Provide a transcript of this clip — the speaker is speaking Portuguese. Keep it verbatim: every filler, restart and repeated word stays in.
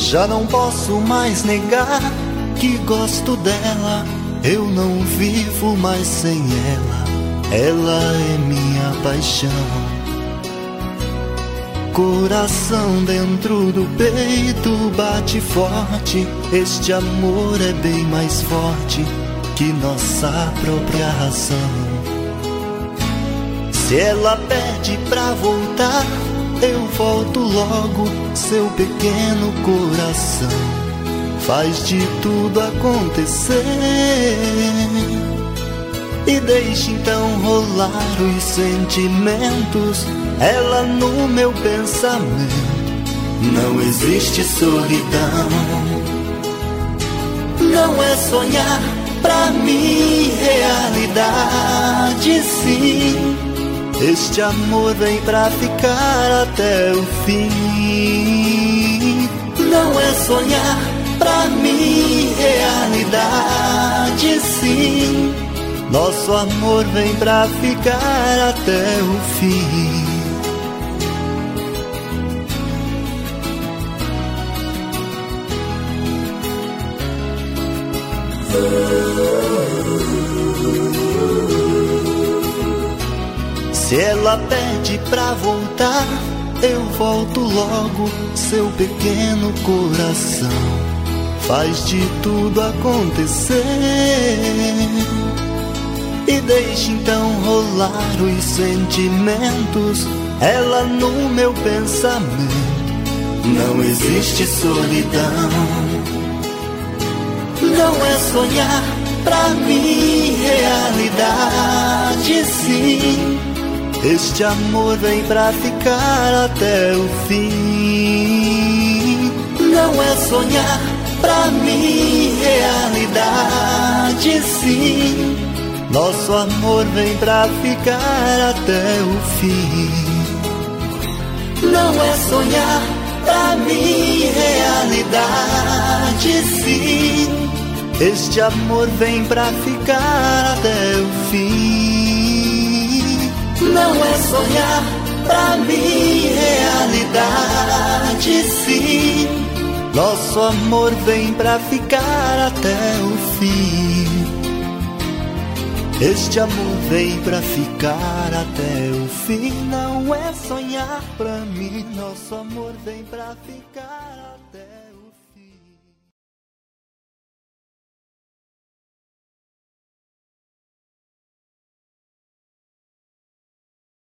Já não posso mais negar que gosto dela. Eu não vivo mais sem ela. Ela é minha paixão. Coração dentro do peito bate forte. Este amor é bem mais forte que nossa própria razão. Se ela pede pra voltar, eu volto logo. Seu pequeno coração faz de tudo acontecer. E deixe então rolar os sentimentos. Ela no meu pensamento. Não existe solidão. Não é sonhar, pra mim realidade sim. Este amor vem pra ficar até o fim. Não é sonhar, pra mim realidade sim. Nosso amor vem pra ficar até o fim. Se ela pede pra voltar, eu volto logo. Seu pequeno coração faz de tudo acontecer. E deixe então rolar os sentimentos. Ela no meu pensamento. Não existe solidão. Não é sonhar, pra mim realidade sim. Este amor vem pra ficar até o fim. Não é sonhar, pra mim realidade sim. Nosso amor vem pra ficar até o fim. Não é sonhar, pra mim realidade sim. Este amor vem pra ficar até o fim. Não é sonhar, pra mim realidade sim. Nosso amor vem pra ficar até o fim. Este amor vem pra ficar até o fim. Não é sonhar, pra mim nosso amor vem pra ficar.